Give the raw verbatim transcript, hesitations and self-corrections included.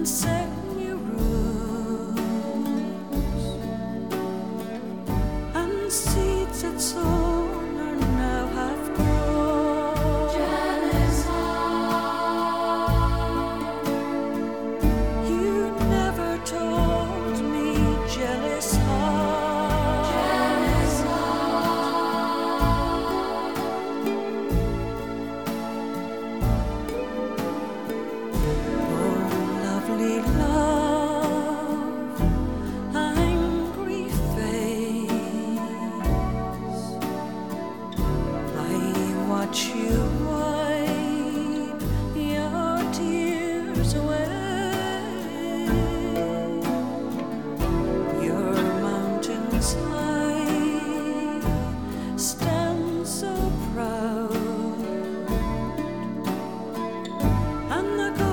set new rules, and seeds that sown are now have grown. Jealous heart, You never told me, jealous heart. jealous heart, Oh, lovely love, angry face, I watch you wipe your tears away. Your mountains high stand so proud, and the